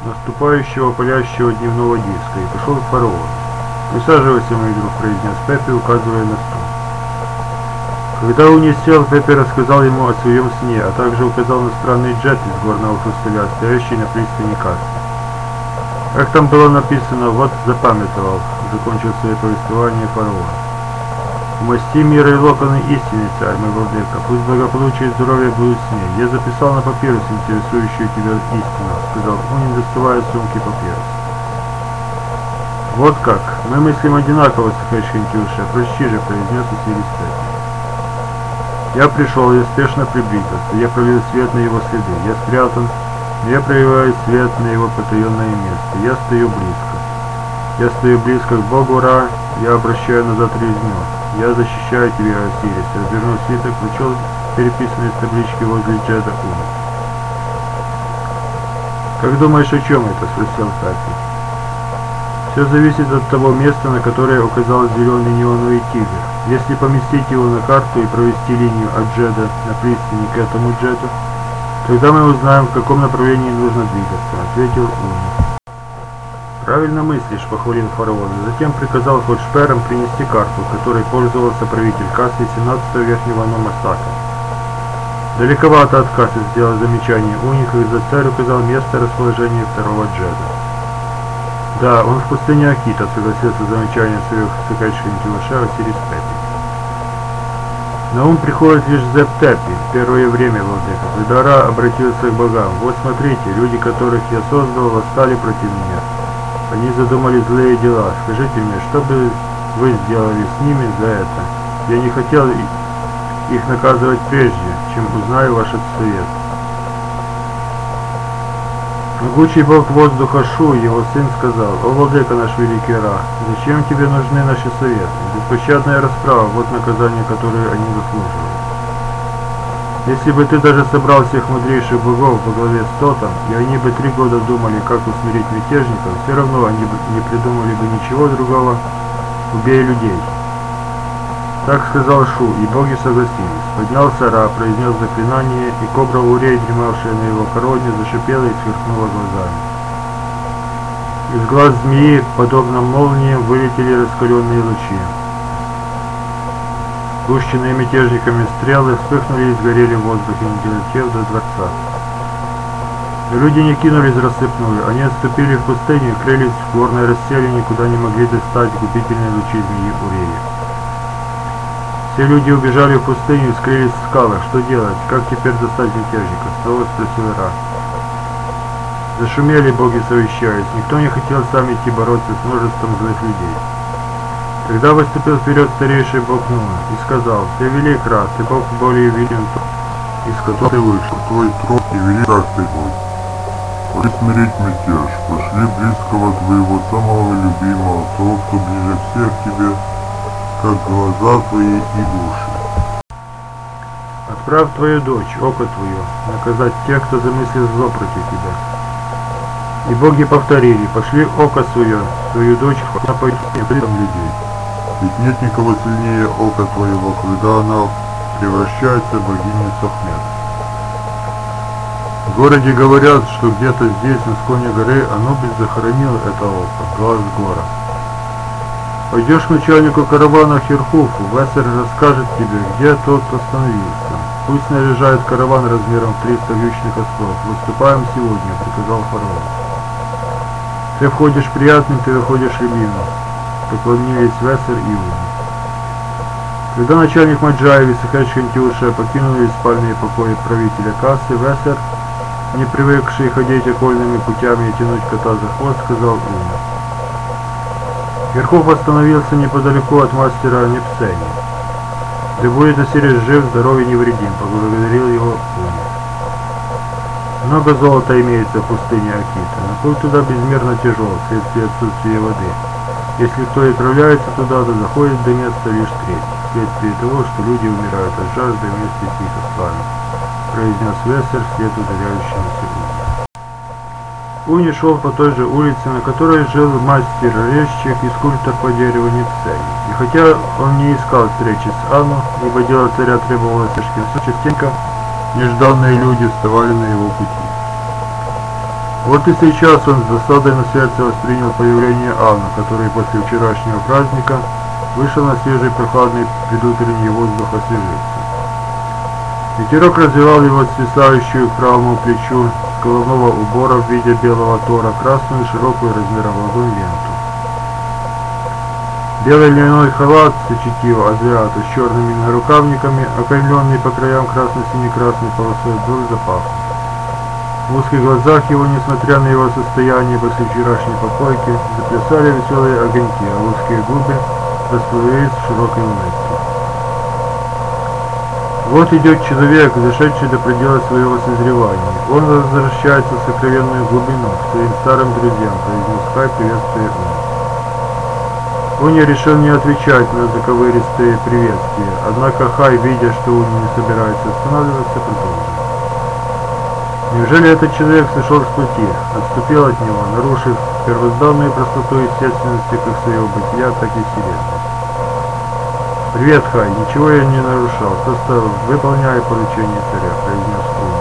наступающего палящего дневного диска, и пошел к фараону. «Присаживайся, мой друг», — произнес Пеппи, указывая на стул. Когда Уни сел, Пеппи рассказал ему о своем сне, а также указал на странный джет из горного хрусталя, стоящий на пристани Кассы. Как там было написано, вот запамятовал, закончил свое повествование фараон. «Умасти мира и локоны истины, царь мой владыка, пусть благополучие и здоровье будут с ней. Я записал на папирус интересующую тебя истину», — сказал Уни, доставая из сумки папирус. «Вот как, мы мыслим одинаково, Сахайшхентюша, прочти же», — произнес Осирис Пеппи. «Я пришел, я спешно приблизился, я пролил свет на его следы, я спрятан, но я проявляю свет на его потаенное место, я стою близко к Богу Ра, я обращаю назад резню, я защищаю тебя, Осирис», развернул свиток, прочел переписанные с таблички возле джеда Уни. «Как думаешь, о чем это?» — спросил Пеппи. «Все зависит от того места, на которое указал зеленый неоновый тигр. Если поместить его на карту и провести линию от джеда на пристани к этому джеду, тогда мы узнаем, в каком направлении нужно двигаться», — ответил Уни. «Правильно мыслишь», — похвалил фараон, и затем приказал Ходшперам принести карту, которой пользовался правитель Кассы 17-го верхнего нома Сака. «Далековато от Кассы», — сделал замечание Уни, когда царь указал место расположения второго джеда. «Да, он в пустыне Акита», — согласился с замечанием своих Сахайшхентюша Осирис Пеппи. «На ум приходит лишь Зеп-Теппи, первое время, владыка, когда Ра обратился к богам. Вот смотрите, люди, которых я создал, восстали против меня. Они задумали злые дела. Скажите мне, что бы вы сделали с ними за это? Я не хотел их наказывать прежде, чем узнаю ваш совет». Могучий бог воздуха Шу, его сын, сказал: «О, владыка наш великий Ра, зачем тебе нужны наши советы? Беспощадная расправа, вот наказание, которое они заслуживают. Если бы ты даже собрал всех мудрейших богов во главе с Тотом, и они бы 3 года думали, как усмирить мятежников, все равно они бы не придумали бы ничего другого, убей людей». Так сказал Шу, и боги согласились. Поднялся Ра, произнес заклинание, и кобра Урей, дремавшая на его короне, зашипела и сверкнула глазами. Из глаз змеи, подобно молниям, вылетели раскаленные лучи. Пущенные мятежниками стрелы вспыхнули и сгорели в воздухе, не долетев до дворца. Но люди не кинулись рассыпную, они отступили в пустыню и крылись в горной расселине, куда не могли достать губительные лучи змеи Урея. Все люди убежали в пустыню и скрылись в скалах. Что делать? Как теперь достать мятежников? Снова спросил Ра. Зашумели боги, совещаясь. Никто не хотел сам идти бороться с множеством злых людей. Тогда выступил вперед старейший бог Нуна и сказал: «Ты велик, Ра, ты бог более велик, из которого ты вышел. Твой трон и велик, как ты бог. Пошли смирить мятеж, пошли близкого твоего самого любимого, того, кто ближе всех к тебе, как глаза твои и уши. Отправь твою дочь, око твое, наказать тех, кто замыслил зло против тебя». И боги повторили: «Пошли око свое, свою дочь, она пойдет людей». Ведь нет никого сильнее ока твоего, когда она превращается в богиню Сохмет. В городе говорят, что где-то здесь, на склоне горы, Анубис захоронил это око, глаз гора. Пойдешь к начальнику каравана Хирхуфу, Весер расскажет тебе, где тот остановился. Пусть наряжает караван размером в 300 вьючных ослов. Выступаем сегодня», — приказал фараон. «Ты входишь приятным, ты выходишь любимым», — поклонились Весер и Уни. Когда начальник Маджаев и Сахайшхентюша покинули спальные покои правителя Кассы, Весер, не привыкший ходить окольными путями и тянуть кота за хвост, сказал Уни: «Хирхуф остановился неподалеку от мастера Непсени. Да будет Осирис жив, здоров и невредим», — поблагодарил его Уни. «Много золота имеется в пустыне Акита, но путь туда безмерно тяжел вследствие отсутствия воды. Если кто и отправляется туда, то заходит до места лишь треть, вследствие того, что люди умирают от жажды вместе с их ослами», — произнес Весер вслед удаляющемуся Уни. Уни шел по той же улице, на которой жил мастер-резчик и скульптор по дереву Непсени. И хотя он не искал встречи с Анну, ибо дело царя требовалось слишком частенько, нежданные люди вставали на его пути. Вот и сейчас он с досадой на сердце воспринял появление Анны, который после вчерашнего праздника вышел на свежий прохладный предутренний воздух освежиться. Ветерок развивал его свисающую к правому плечу с головного убора в виде белого тора красную широкую размером ладонь ленту. Белый льняной халат сочетиво азиата с черными нарукавниками, окаймленный по краям красно-сине-красной полосой, был запахнут. В узких глазах его, несмотря на его состояние после вчерашней попойки, заплясали веселые огоньки, а узкие губы расплылись в широкой улыбке. Вот идет человек, зашедший до предела своего созревания. Он возвращается в сокровенную глубину, к своим старым друзьям, произнес Хай, приветствуя Уня решил не отвечать на заковыристые приветствия, однако Хай, видя, что Уня не собирается останавливаться, продолжил. Неужели этот человек сошел с пути, отступил от него, нарушив первозданную простоту естественности как своего бытия, так и вселенной? «Привет, Хай, ничего я не нарушал, просто выполняю поручение царя», — произнес Уня.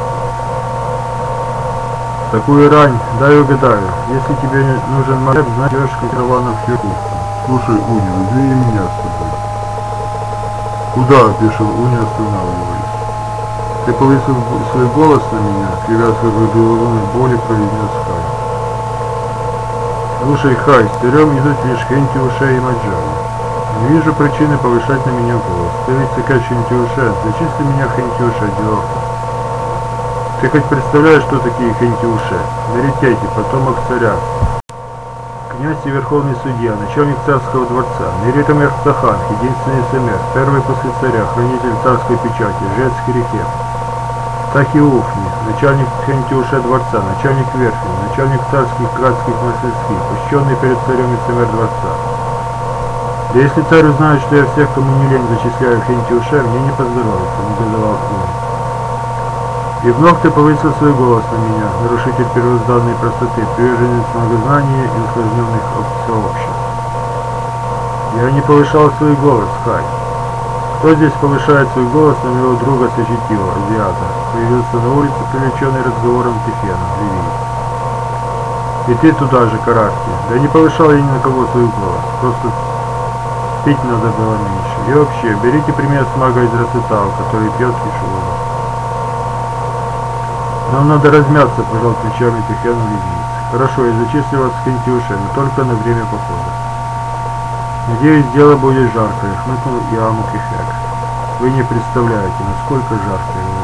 «Такую рань, дай угадаю, если тебе нужен моряк, знаешь, как Романов Фиркутский. Слушай, Уня, возьми и меня с тобой». «Куда?» — опешил Уня, останавливаясь. «Ты повысил свой голос на меня», — кривясь как бы головной боли, произнес Хай. «Слушай, Хай, вперем идут лишь Хентиуше и Маджари. Не вижу причины повышать на меня голос. Ты ведь такая Хентиуше, зачисли меня Хентиуше, дело. Ты хоть представляешь, что такие Хентиуше? Меритети, потомок царя. Князь и верховный судья, начальник царского дворца, Меритамер Цаханг, единственный Семер, первый после царя, хранитель царской печати, жрец Хирихеп. Тахиуфни, начальник Хентиуше дворца, начальник верфи, начальник царских градских мастерских, пущенный перед царем и Семер дворца. Да если царь узнает, что я всех, кому не лень, зачисляю Хентиуше, мне не поздоровится, негодовал он. И вновь ты повысил свой голос на меня, нарушитель первозданной простоты, приверженец многознания и усложненных сообществ. Я не повышал свой голос, Хай. Кто здесь повышает свой голос на моего друга Сочетива, азиата? Появился на улице, привлеченный разговором Тифена, Ливии. И ты туда же, Карарти. Да не повышал я ни на кого свой голос, просто пить надо было меньше. И вообще, берите пример с мага из Расцветау, который пьет кишевого. Нам надо размяться, пожал плечами Тифен ливиец. Хорошо, я зачислю вас с Хентиуше, но только на время похода. Надеюсь, дело будет жаркое, хмыкнул Иаму Кефек. Вы не представляете, насколько жаркое.